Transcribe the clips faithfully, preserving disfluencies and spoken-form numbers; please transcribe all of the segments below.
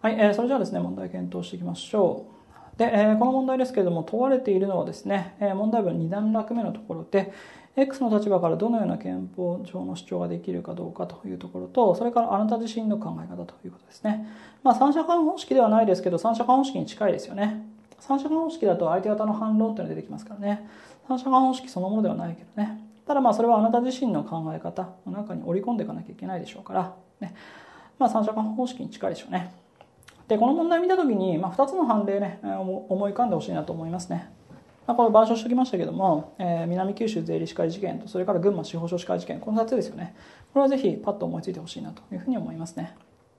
はい、えー、それじゃあですね、問題検討していきましょう。で、えー、この問題ですけれども、問われているのはですね、えー、問題文に段落目のところで、X の立場からどのような憲法上の主張ができるかどうかというところと、それからあなた自身の考え方ということですね。まあ、三者間方式ではないですけど、三者間方式に近いですよね。三者間方式だと相手方の反論っていうのが出てきますからね。三者間方式そのものではないけどね。ただまあそれはあなた自身の考え方の中に織り込んでいかなきゃいけないでしょうから、ね。まあ、三者間方式に近いでしょうね。で、この問題を見たときに、まあ、ふたつの判例ね、思い浮かんでほしいなと思いますね。まあ、これ板書しておきましたけども、えー、南九州税理士会事件と、それから群馬司法書士会事件、このふたつですよね。これはぜひパッと思いついてほしいなというふうに思いますね。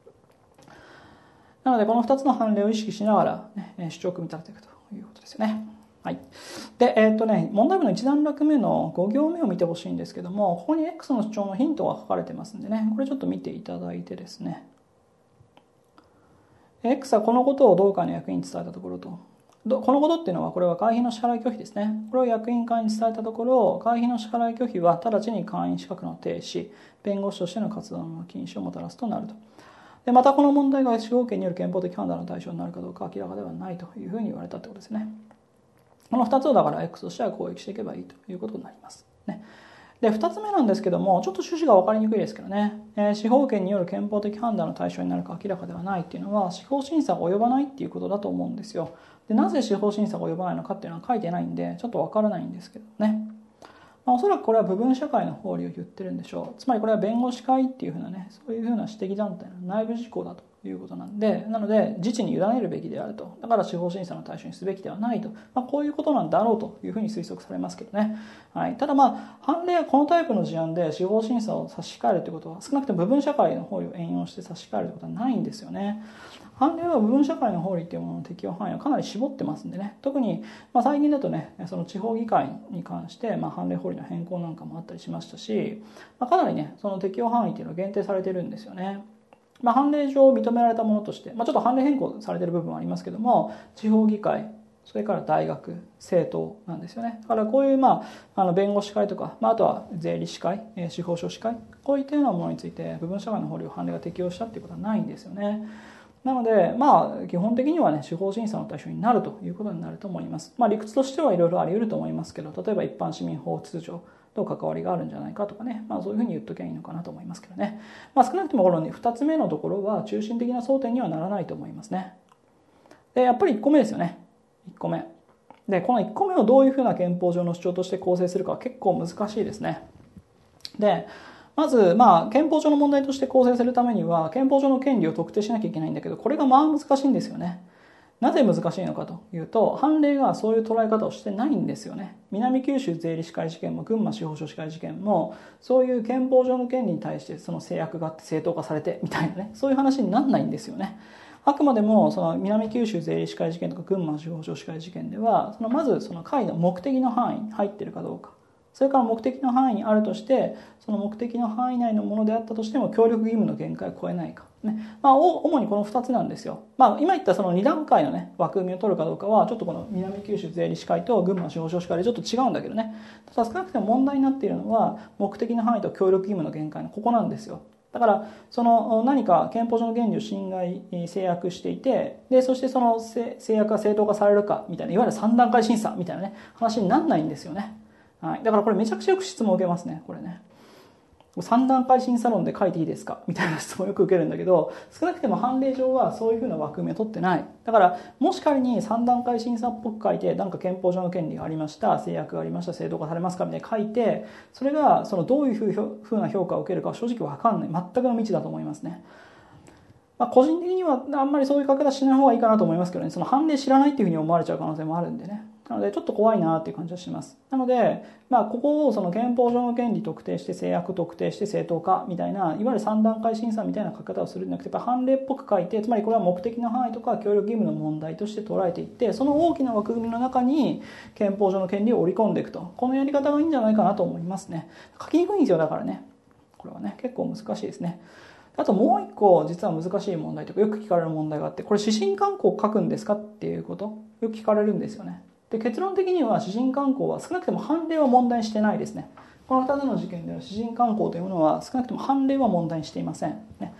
なので、このふたつの判例を意識しながら、ね、主張を組み立てていくということですよね。はい。で、えーっとね、問題文のいち段落目のご行目を見てほしいんですけども、ここに X の主張のヒントが書かれてますんでね、これちょっと見ていただいてですね、X はこのことを同会の役員に伝えたところと、このことっていうのは、これは会費の支払い拒否ですね。これを役員会に伝えたところ、会費の支払い拒否は直ちに会員資格の停止、弁護士としての活動の禁止をもたらすとなると。でまたこの問題が司法権による憲法的判断の対象になるかどうか明らかではないというふうに言われたってことですね。このふたつをだから X としては攻撃していけばいいということになります。ね。でふたつめなんですけども、ちょっと趣旨が分かりにくいですけどね、えー、司法権による憲法的判断の対象になるか明らかではないっていうのは、司法審査が及ばないっていうことだと思うんですよ。でなぜ司法審査が及ばないのかっていうのは書いてないんで、ちょっと分からないんですけどね。まあ、おそらくこれは部分社会の法理を言ってるんでしょう。つまりこれは弁護士会っていうふうなね、そういうふうな指摘団体の内部事項だということなんで、なので自治に委ねるべきであると。だから司法審査の対象にすべきではないと。まあ、こういうことなんだろうというふうに推測されますけどね。はい。ただまあ、判例はこのタイプの事案で司法審査を差し控えるということは、少なくとも部分社会の法理を援用して差し控えるということはないんですよね。判例は部分社会の法律というものの適用範囲をかなり絞ってますんでね、特にまあ最近だとね、その地方議会に関してまあ判例法律の変更なんかもあったりしましたし、まあ、かなりねその適用範囲っていうのは限定されてるんですよね。まあ、判例上認められたものとして、まあ、ちょっと判例変更されてる部分はありますけども、地方議会、それから大学、政党なんですよね。だからこういう、まあ、あの弁護士会とか、まあ、あとは税理士会、司法書士会、こういったようなものについて部分社会の法律を判例が適用したっていうことはないんですよね。なので、まあ、基本的にはね、司法審査の対象になるということになると思います。まあ、理屈としてはいろいろあり得ると思いますけど、例えば一般市民法秩序と関わりがあるんじゃないかとかね、まあ、そういうふうに言っときゃいいのかなと思いますけどね。まあ、少なくともこのふたつめのところは中心的な争点にはならないと思いますね。で、やっぱりいっこめですよね。いっこめ。で、このいっこめをどういうふうな憲法上の主張として構成するかは結構難しいですね。で、まず、まあ、憲法上の問題として構成するためには、憲法上の権利を特定しなきゃいけないんだけど、これがまあ難しいんですよね。なぜ難しいのかというと、判例がそういう捉え方をしてないんですよね。南九州税理士会事件も群馬司法書士会事件も、そういう憲法上の権利に対してその制約があって正当化されてみたいなね、そういう話にならないんですよね。あくまでもその南九州税理士会事件とか群馬司法書士会事件では、そのまずその会の目的の範囲に入っているかどうか。それから目的の範囲にあるとして、その目的の範囲内のものであったとしても協力義務の限界を超えないか。ね。まあ、主にこのふたつなんですよ。まあ、今言ったそのに段階のね、枠組みを取るかどうかは、ちょっとこの南九州税理士会と群馬司法書士会でちょっと違うんだけどね。ただ少なくても問題になっているのは、目的の範囲と協力義務の限界のここなんですよ。だから、その何か憲法上の原理を侵害、制約していて、で、そしてその制約が正当化されるか、みたいな、いわゆるさん段階審査みたいなね、話にならないんですよね。はい、だからこれめちゃくちゃよく質問を受けますね、これね。さん段階審査論で書いていいですかみたいな質問をよく受けるんだけど、少なくても判例上はそういうふうな枠組みを取ってない。だから、もし仮にさん段階審査っぽく書いて、なんか憲法上の権利がありました、制約がありました、正当化されますかみたいな書いて、それがそのどういうふうな評価を受けるかは正直わかんない。全くの未知だと思いますね。まあ、個人的にはあんまりそういう書き方しない方がいいかなと思いますけどね、その判例知らないっていうふうに思われちゃう可能性もあるんでね。なのでちょっと怖いなっていう感じはします。なので、まあ、ここをその憲法上の権利特定して制約特定して正当化みたいな、いわゆるさん段階審査みたいな書き方をするんじゃなくて、やっぱ判例っぽく書いて、つまりこれは目的の範囲とか協力義務の問題として捉えていって、その大きな枠組みの中に憲法上の権利を織り込んでいくと。このやり方がいいんじゃないかなと思いますね。書きにくいんですよ、だからね。これはね、結構難しいですね。あともう一個実は難しい問題とかよく聞かれる問題があって、これ指針慣行を書くんですかっていうこと、よく聞かれるんですよね。で、結論的には指針慣行は少なくとも判例は問題してないですね。このふたつの事件での指針慣行というものは少なくとも判例は問題にしていません。ね、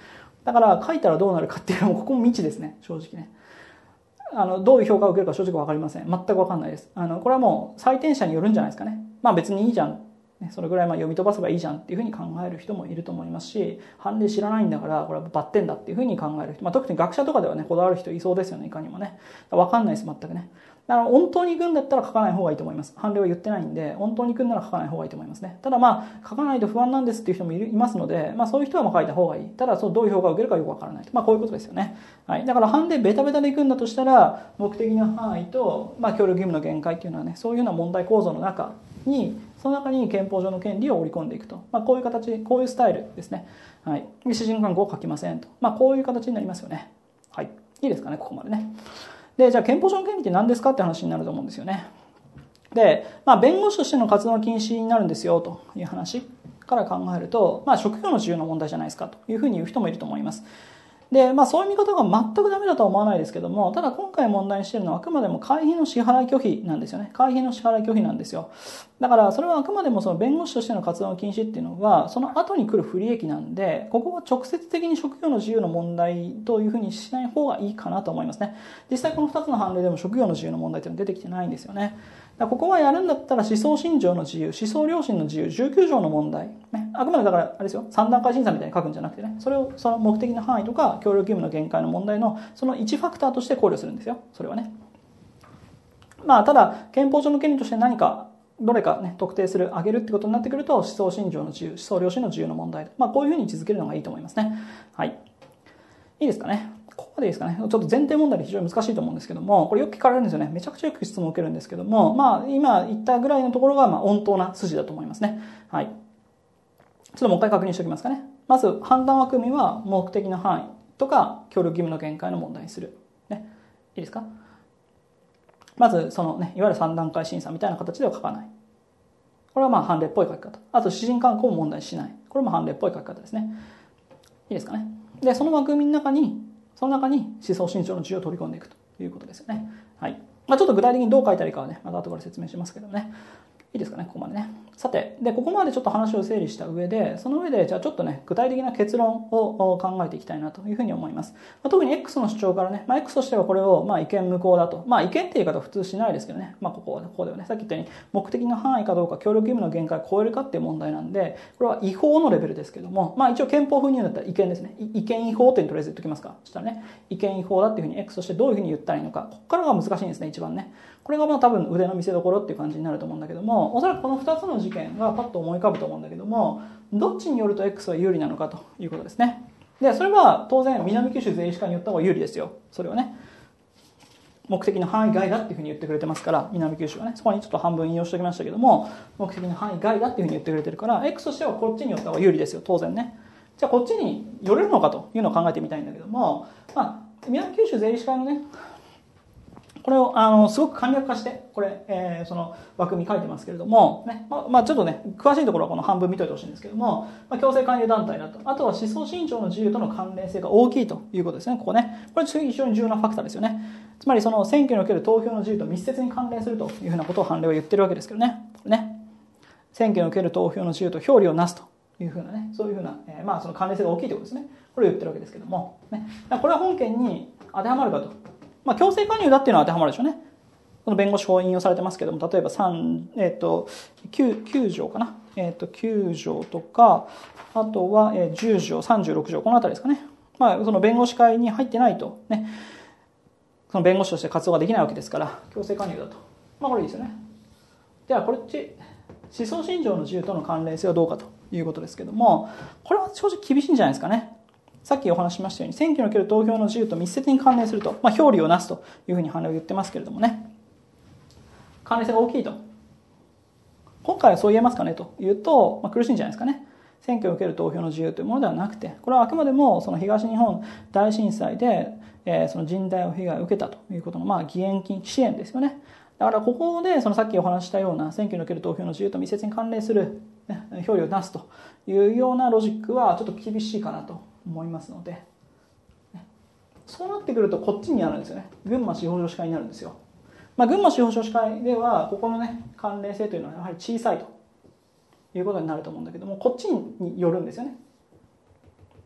だから書いたらどうなるかっていうのもここも未知ですね、正直ね。あのどういう評価を受けるか正直分かりません。全く分かんないです。あのこれはもう採点者によるんじゃないですかね。まあ別にいいじゃん、それぐらいまあ読み飛ばせばいいじゃんっていうふうに考える人もいると思いますし、判例知らないんだからこれはバッテンだっていうふうに考える人、まあ、特に学者とかではねこだわる人いそうですよね。いかにもね分かんないです、全くね。だから本当に行くんだったら書かない方がいいと思います。判例は言ってないんで、本当に行くんなら書かない方がいいと思いますね。ただまあ書かないと不安なんですっていう人もいますので、まあ、そういう人はもう書いた方がいい。ただそうどういう評価を受けるかよくわからないと、まあ、こういうことですよね。はい、だから判例ベタベタで行くんだとしたら、目的の範囲と、まあ、協力義務の限界っていうのはね、そういうような問題構造の中にその中に憲法上の権利を織り込んでいくと、まあ、こういう形、こういうスタイルですね。はい、私人勧告を書きませんと、まあ、こういう形になりますよね。はい、いいですかね、ここまでね。で、じゃあ憲法上の権利って何ですかって話になると思うんですよね。で、まあ、弁護士としての活動禁止になるんですよという話から考えると、まあ、職業の自由の問題じゃないですかというふうに言う人もいると思います。で、まあ、そういう見方が全くダメだとは思わないですけども、ただ今回問題にしているのはあくまでも会費の支払い拒否なんですよね。会費の支払い拒否なんですよ。だからそれはあくまでもその弁護士としての活動禁止っていうのはその後に来る不利益なんで、ここは直接的に職業の自由の問題というふうにしない方がいいかなと思いますね。実際このふたつの判例でも職業の自由の問題っていうのは出てきてないんですよね。だからここはやるんだったら思想信条の自由、思想良心の自由、じゅうきゅう条の問題、ね、あくまでだからあれですよ、さん段階審査みたいに書くんじゃなくてね、それをその目的の範囲とか協力義務の限界の問題のそのいちファクターとして考慮するんですよ、それはね。まあただ憲法上の権利として何かどれかね特定する上げるってことになってくると思想信条の自由、思想良心の自由の問題、まあこういうふうに位置づけるのがいいと思いますね。はい、いいですかね。ここまでいいですかね。ちょっと前提問題で非常に難しいと思うんですけども、これよく聞かれるんですよね。めちゃくちゃよく質問を受けるんですけども、まあ今言ったぐらいのところがまあ穏当な筋だと思いますね。はい。ちょっともう一回確認しておきますかね。まず判断枠組みは目的の範囲とか協力義務の限界の問題にする。ね。いいですか。まずそのね、いわゆるさん段階審査みたいな形では書かない。これはまあ判例っぽい書き方。あと私人勧告も問題しない。これも判例っぽい書き方ですね。いいですかね。で、その枠組みの中にその中に思想信条の自由を取り込んでいくということですよね。はい。まあ、ちょっと具体的にどう書いたらいいかはね、また後から説明しますけどね。いいですかね、ここまでね。さて、で、ここまでちょっと話を整理した上で、その上で、じゃあちょっとね、具体的な結論を考えていきたいなというふうに思います。まあ、特に X の主張からね、まあ、X としてはこれを、まあ、違憲無効だと。まあ、違憲っていう言い方は普通しないですけどね。まあ、ここは、ここではね、さっき言ったように、目的の範囲かどうか、協力義務の限界を超えるかっていう問題なんで、これは違法のレベルですけども、まあ、一応憲法風に言うんだったら違憲ですね。違憲違法っていうのとりあえず言っときますか。そしたらね、違憲違法だっていうふうに X としてどういうふうに言ったらいいのか。ここからが難しいんですね、一番ね。これがまあ多分腕の見せ所っていう感じになると思うんだけども、おそらくこのふたつの事件がパッと思い浮かぶと思うんだけども、どっちによると X は有利なのかということですね。で、それは当然南九州税理士会によった方が有利ですよ。それはね。目的の範囲外だっていうふうに言ってくれてますから、南九州はね、そこにちょっと半分引用しておきましたけども、目的の範囲外だっていうふうに言ってくれてるから、X としてはこっちによった方が有利ですよ、当然ね。じゃあこっちに寄れるのかというのを考えてみたいんだけども、まあ、南九州税理士会のね、これをあのすごく簡略化してこれ、えー、その枠組み書いてますけれども、ね、まあ、まあちょっとね詳しいところはこの半分見といてほしいんですけども、まあ、強制勧誘団体だと、あとは思想信条の自由との関連性が大きいということですね。ここね、これ非常に重要なファクターですよね。つまりその選挙における投票の自由と密接に関連するというふうなことを判例は言ってるわけですけどね。これね、選挙における投票の自由と表裏をなすというふうなね、そういうふうな、えー、まあその関連性が大きいということですね。これを言ってるわけですけども、ね、これは本件に当てはまるかと、まあ強制勧誘だっていうのは当てはまるでしょうね。この弁護士法引用されてますけども、例えば3、えっと、9, 9条かな、えっと、きゅう条とか、あとはじゅう条、さんじゅうろく条、このあたりですかね。まあ、その弁護士会に入ってないと、ね、その弁護士として活動ができないわけですから、強制勧誘だと。まあ、これいいですよね。では、これっち、思想信条の自由との関連性はどうかということですけども、これは正直厳しいんじゃないですかね。さっきお話ししましたように、選挙における投票の自由と密接に関連すると、まあ、表裏をなすというふうに判例を言ってますけれどもね。関連性が大きいと。今回はそう言えますかねというと、まあ、苦しいんじゃないですかね。選挙を受ける投票の自由というものではなくて、これはあくまでもその東日本大震災で、えー、その甚大被害を受けたということの、まあ、義援金支援ですよね。だからここでそのさっきお話したような選挙における投票の自由と密接に関連する、ね、表裏を出すというようなロジックはちょっと厳しいかなと思いますので、ね、そうなってくるとこっちになるんですよね。群馬司法書士会になるんですよ。まあ、群馬司法書士会ではここのね関連性というのはやはり小さいということになると思うんだけども、こっちによるんですよね。だか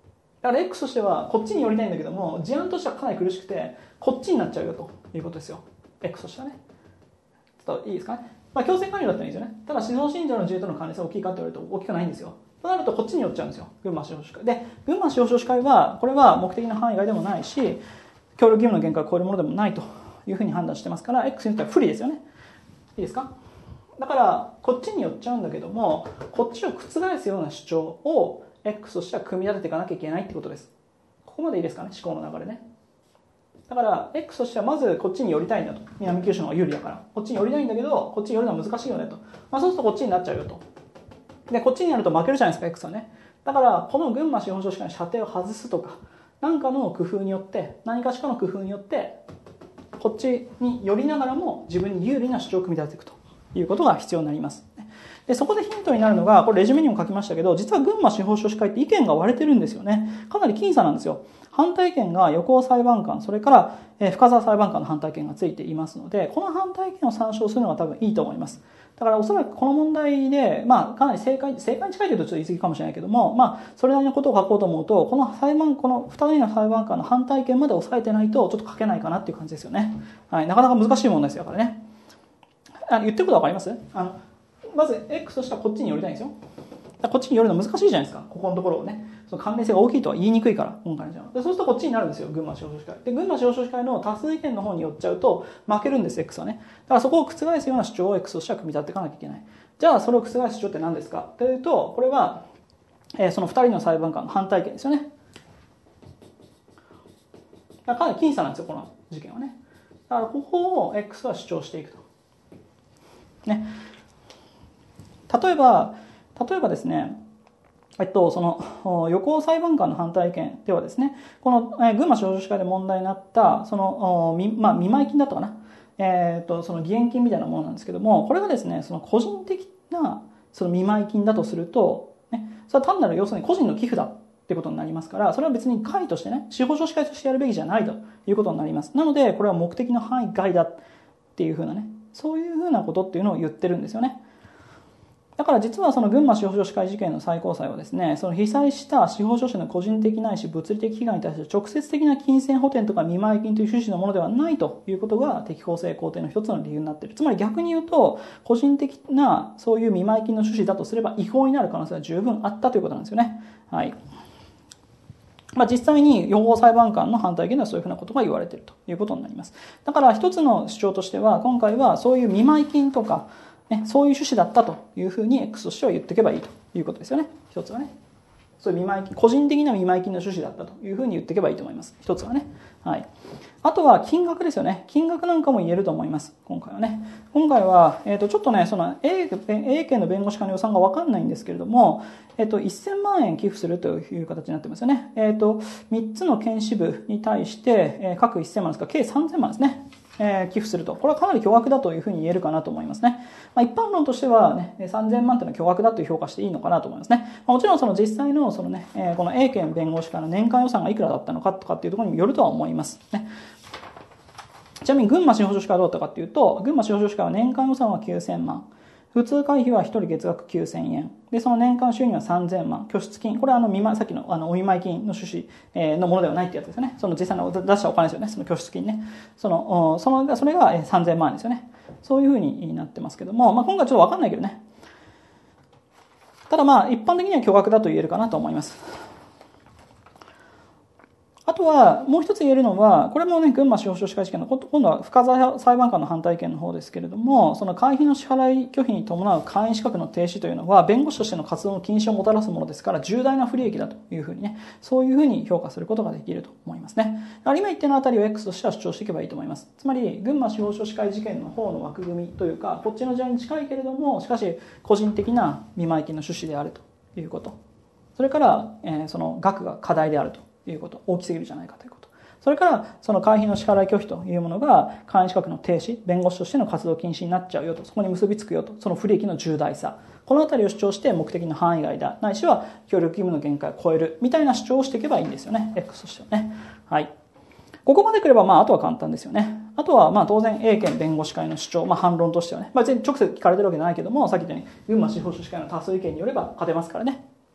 だから X としてはこっちに寄りたいんだけども、事案としてはかなり苦しくてこっちになっちゃうよということですよ。 X としてはね。ちょっといいですかね。まあ、強制管理だったらいいですよね。ただ思想信条の自由との関連性大きいかって言われると大きくないんですよ。となるとこっちに寄っちゃうんですよ、群馬司法書士会で。群馬司法書士会はこれは目的の範囲外でもないし協力義務の限界を超えるものでもないというふうに判断してますから、 X にとっては不利ですよね。いいですか。だからこっちに寄っちゃうんだけども、こっちを覆すような主張を X としては組み立てていかなきゃいけないってことです。ここまでいいですかね、思考の流れね。だから X としてはまずこっちに寄りたいんだと。南九州の方が有利だからこっちに寄りたいんだけど、こっちに寄るのは難しいよねと。まあ、そうするとこっちになっちゃうよと。でこっちにやると負けるじゃないですか X はね。だからこの群馬司法書士会の射程を外すとか何かの工夫によって何かしかの工夫によってこっちに寄りながらも自分に有利な主張を組み立てていくということが必要になります。でそこでヒントになるのが、これレジュメにも書きましたけど、実は群馬司法書士会って意見が割れてるんですよね。かなり僅差なんですよ。反対意見が横尾裁判官、それから深澤裁判官の反対意見がついていますので、この反対意見を参照するのが多分いいと思います。だからおそらくこの問題で、まあ、かなり正解、正解に近いというとちょっと言い過ぎかもしれないけども、まあ、それなりのことを書こうと思うと、この裁判、このふたりの裁判官の反対意見まで抑えてないとちょっと書けないかなっていう感じですよね。はい、なかなか難しい問題ですよ、これね。あ、言ってることわかります？あのまず X としてはこっちに寄りたいんですよ。こっちに寄るの難しいじゃないですか、ここのところをね。その関連性が大きいとは言いにくいから、今回のじゃん。でそうするとこっちになるんですよ、群馬司法書士会。で群馬司法書士会の多数意見の方に寄っちゃうと負けるんです、X はね。だからそこを覆すような主張を X としては組み立てていかなきゃいけない。じゃあそれを覆す主張って何ですかというと、これは、えー、そのふたりの裁判官の反対意見ですよね。だからかなり僅差なんですよ、この事件はね。だからここを X は主張していくと。ね。例えば、例えばですね、えっと、その横尾裁判官の反対意見ではですね、この、えー、群馬司法書士会で問題になったその、みまあ、見舞い金だったかな、えー、っとその義援金みたいなものなんですけども、これがですね、その個人的なその見舞い金だとすると、ね、それは単なる要するに個人の寄付だってことになりますから、それは別に会としてね、司法書士会としてやるべきじゃないということになります。なので、これは目的の範囲外だっていうふうなね、そういうふうなことっていうのを言ってるんですよね。だから実はその群馬司法書士会事件の最高裁はですね、その被災した司法書士の個人的ないし物理的被害に対する直接的な金銭補填とか見舞い金という趣旨のものではないということが適法性肯定の一つの理由になっている。つまり逆に言うと、個人的なそういう見舞い金の趣旨だとすれば違法になる可能性は十分あったということなんですよね。はい。まあ、実際に横尾裁判官の反対意見ではそういうふうなことが言われているということになります。だから一つの主張としては、今回はそういう見舞い金とかね、そういう趣旨だったというふうに X としては言っていけばいいということですよね。一つはね。そういう見舞い金、個人的な見舞い金の趣旨だったというふうに言っていけばいいと思います。一つはね。はい。あとは金額ですよね。金額なんかも言えると思います。今回はね。今回は、えっと、ちょっとね、その A, A 県の弁護士会の予算がわかんないんですけれども、えっと、せんまんえん寄付するという形になってますよね。えっと、みっつの県支部に対して、えー、各せんまんですから、計さんぜんまんですね。えー、寄付すると。これはかなり巨額だというふうに言えるかなと思いますね。まあ、一般論としてはね、さんぜんまんというのは巨額だという評価していいのかなと思いますね。まあ、もちろんその実際のそのね、えー、この A 県弁護士会の年間予算がいくらだったのかとかっていうところにもよるとは思いますね。ちなみに群馬司法書士会はどうだったかっていうと、群馬司法書士会は年間予算はきゅうせんまん。普通会費はひとり月額きゅうせんえん。で、その年間収入はさんぜんまん。拠出金。これはあの見舞い、さっきのあのお見舞い金の趣旨のものではないってやつですよね。その実際の出したお金ですよね。その拠出金ね。その、その、それがさんぜんまん円ですよね。そういうふうになってますけども、まあ今回ちょっとわかんないけどね。ただまあ一般的には巨額だと言えるかなと思います。あとはもう一つ言えるのは、これもね、群馬司法書士会事件の今度は深澤裁判官の反対意見の方ですけれども、その会費の支払い拒否に伴う会員資格の停止というのは弁護士としての活動の禁止をもたらすものですから重大な不利益だというふうにね、そういうふうに評価することができると思いますね。今言ってのあたりを X としては主張していけばいいと思います。つまり群馬司法書士会事件の方の枠組みというか、こっちの事案に近いけれども、しかし個人的な見舞い金の趣旨であるということ、それから、えー、その額が過大であるということ、大きすぎるじゃないかということ、それからその会費の支払い拒否というものが会員資格の停止、弁護士としての活動禁止になっちゃうよと、そこに結びつくよと、その不利益の重大さ、このあたりを主張して目的の範囲外だ、ないしは協力義務の限界を超えるみたいな主張をしていけばいいんですよね、 X としてはね。はい、ここまでくればまああとは簡単ですよね。あとはまあ当然 A 県弁護士会の主張、まあ、反論としてはね、まあ、別に直接聞かれてるわけじゃないけども、さっき言ったように群馬司法書士会の多数意見によれば勝てますからね。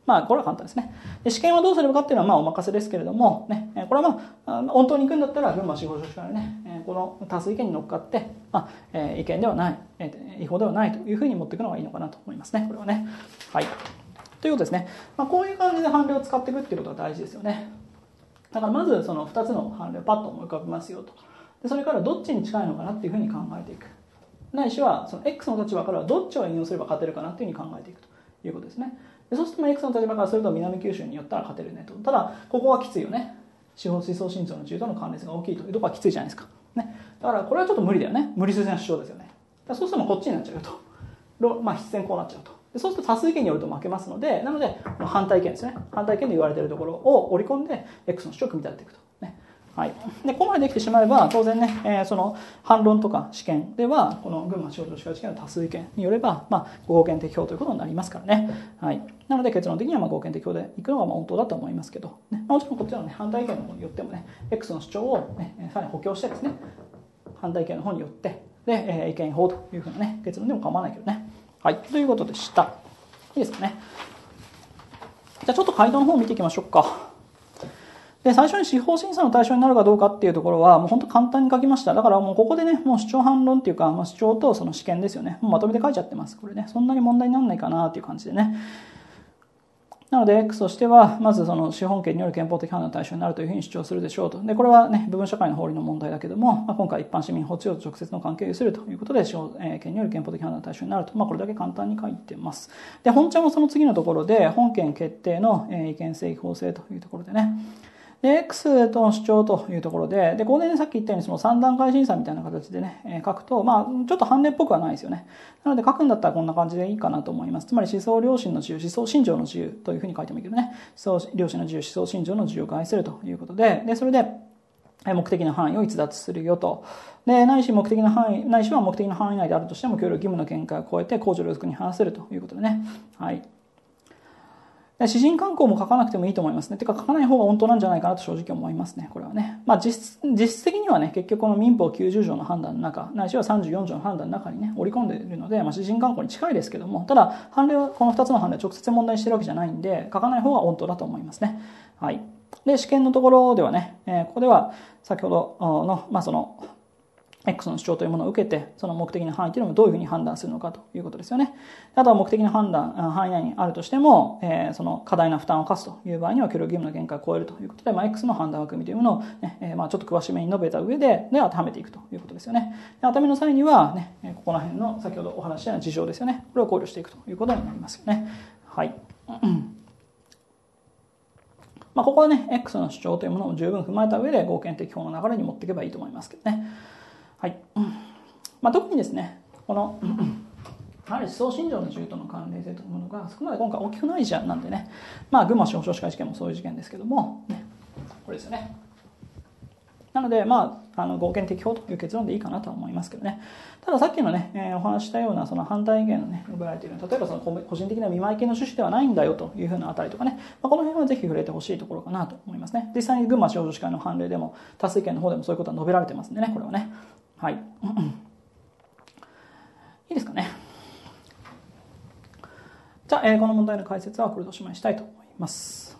まあ、これは簡単ですね。で試験はどうすればかっていうのはまあお任せですけれども、ね、これはまあ、本当に行くんだったら、群馬司法書士会のね、この多数意見に乗っかって、まあ、違憲ではない、違法ではないというふうに持っていくのがいいのかなと思いますね、これはね。はい。ということですね。まあ、こういう感じで判例を使っていくっていうことが大事ですよね。だからまずそのふたつの判例をパッと思い浮かべますよと。でそれからどっちに近いのかなっていうふうに考えていく。ないしはその X の立場からどっちを引用すれば勝てるかなっていうふうに考えていくということですね。でそうすると X の立場からすると南九州によったら勝てるねと。ただここはきついよね。司法思想信条の自由との関連性が大きいというところはきついじゃないですか。ね、だからこれはちょっと無理だよね。無理筋な主張ですよね。だそうするとこっちになっちゃうと。まあ必然こうなっちゃうと。でそうすると多数意見によると負けますので、なので反対意見ですね。反対意見で言われているところを織り込んで X の主張を組み立てていくと。ね、はい、でここまでできてしまえば当然ね、えー、その反論とか試験ではこの群馬司法書士会試験の多数意見によれば、まあ、合憲適法ということになりますからね、はい、なので結論的にはまあ合憲適法でいくのがまあ本当だと思いますけど、ね、もちろんこっちの、ね、反対意見の方によってもね X の主張を、ね、さらに補強してですね反対意見の方によってで、えー、違憲違法というふうな、ね、結論でも構わないけどね、はい、ということでした。いいですかね。じゃあちょっと回答の方を見ていきましょうか。で最初に司法審査の対象になるかどうかっていうところはもう本当簡単に書きました。だからもうここでねもう主張反論っていうか、まあ、主張とその試験ですよね。もうまとめて書いちゃってます。これねそんなに問題にならないかなっていう感じでね。なので X としてはまずその資本権による憲法的判断の対象になるというふうに主張するでしょうと。でこれはね部分社会の法理の問題だけども、まあ、今回一般市民法治と直接の関係を有するということで資本権による憲法的判断の対象になると、まあ、これだけ簡単に書いてます。で本ちゃんもその次のところで本件決定の違憲性違法性というところでね。で X との主張というところで、でここで、ね、さっき言ったようにそのさん段階審査みたいな形でね、えー、書くと、まあ、ちょっと判例っぽくはないですよね。なので書くんだったらこんな感じでいいかなと思います。つまり思想良心の自由、思想信条の自由というふうに書いてもいいけどね、思想良心の自由、思想信条の自由を害するということで、でそれで目的の範囲を逸脱するよと。でないし目的の範囲、ないしは目的の範囲内であるとしても協力義務の限界を超えて公序良俗に反するということでね。はい。私人慣行も書かなくてもいいと思いますね。てか書かない方が本当なんじゃないかなと正直思いますね。これはね。まあ実実質的にはね、結局この民法きゅうじゅう条の判断の中、ないしはさんじゅうよん条の判断の中にね、織り込んでいるので、まあ私人慣行に近いですけども、ただ、判例は、このふたつの判例は直接問題しているわけじゃないんで、書かない方が本当だと思いますね。はい。で、試験のところではね、えー、ここでは先ほどの、まあその、X の主張というものを受けて、その目的の範囲というのをどういうふうに判断するのかということですよね。あとは目的の判断、範囲内にあるとしても、えー、その過大な負担を課すという場合には協力義務の限界を超えるということで、まあ、X の判断枠組みというものを、ねえー、まあちょっと詳しめに述べた上で、で当てはめていくということですよね。で当てはめの際には、ね、ここら辺の先ほどお話したような事情ですよね。これを考慮していくということになりますよね。はい。まあここはね、X の主張というものを十分踏まえた上で合憲適法の流れに持っていけばいいと思いますけどね。はい。まあ、特にですね、このやはり思想信条の自由との関連性というものがそこまで今回大きくない事案なんでね、まあ群馬司法書士会事件もそういう事件ですけども、ね、これですよね。なので、まあ、あの合憲適法という結論でいいかなとは思いますけどね。たださっきのね、えー、お話したようなその反対意見のね、述べられている、例えばその個人的な見舞い系の趣旨ではないんだよというふうなあたりとかね、まあ、この辺はぜひ触れてほしいところかなと思いますね。実際に群馬司法書士会の判例でも、多数意見の方でもそういうことは述べられてますんでね、これはね。はい。いいですかね。じゃあ、えー、この問題の解説はこれでおしまいしたいと思います。